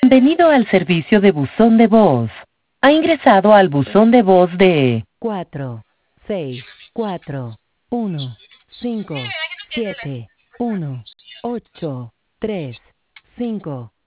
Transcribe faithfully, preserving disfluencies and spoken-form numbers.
Bienvenido al servicio de buzón de voz. Ha ingresado al buzón de voz de cuatro seis cuatro uno cinco siete uno ocho tres cinco.